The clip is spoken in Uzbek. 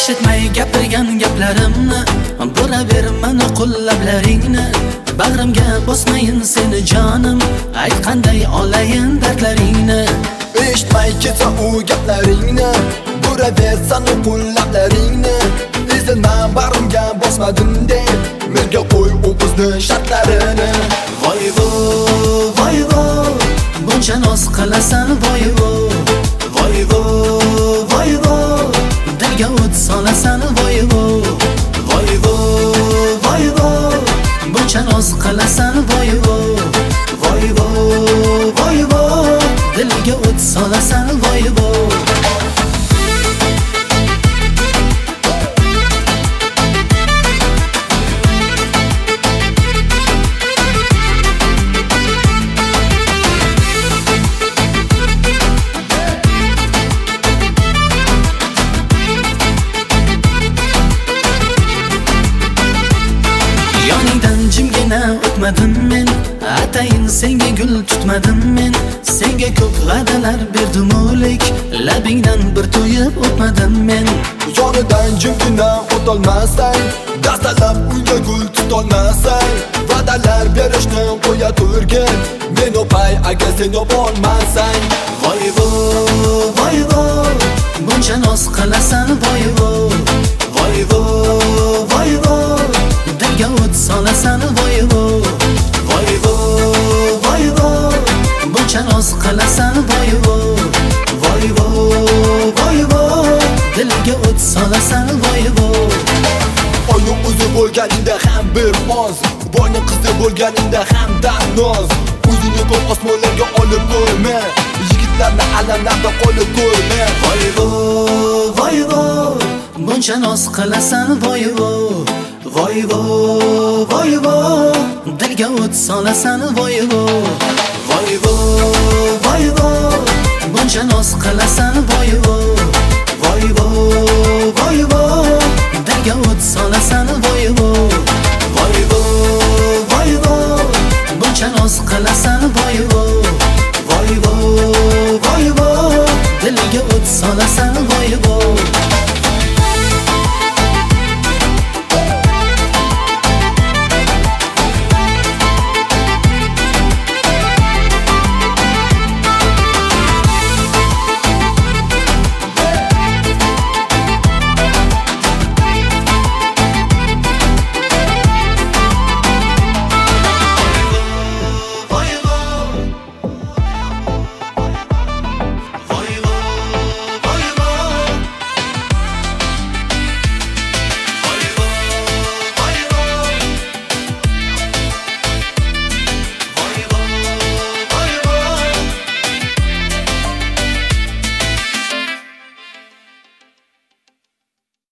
eshitmay gapirgan gaplarimni, buraverma nuqul lablaringni. Bag'rimga bosmayin seni jonim, aytqanday olayin dardlaringni. Eshitmay ketsa u gaplaringni, buraversan nuqul lablaringni. Ezilma bag'rimga bosmadim deb, menga qo'y u qizni shartlarini. Voy vo, voy vo, buncha noz qilasan voy vo. Voy vo, voy vo, dilga o't solasan voy vo. Voy vo, voy vo, buncha noz qilasan voy vo. Voy vo, voy vo, dilga o't solasan voy vo. Jimgina o'tmadim men, atayin senga gul tutmadim men. Senga ko'p va'dalar berdim o'lik, labingdan bir to'yib o'tmadim men. Yonidan jimgina o'tolmasang, dastalab uyga gul tutolmasang, va'dalar berishni qo'ya turgin, men o'pay agar sen o'polmasang. Voy vo, voy vo, buncha noz qilasan voy vo. Voy vo, voy vo, dilga o't solasan voy vo. Voy vo, voy vo, buncha noz qilasan voy vo. Voy vo, voy vo, dilga o't solasan voy vo. Oyning o'zi bo'lganingda ham bir oz, boyning qizi bo'lganingda ham darnoz. O'zingni ko'p osmonlarga olib ko'rma, yigitlarni alamlarda qolib ko'rma. Voy vo, voy vo, buncha noz qilasan voy vo. Voy vo, voy vo, dilga o't solasan voy vo. Voy vo, voy vo, buncha noz qilasan voy vo.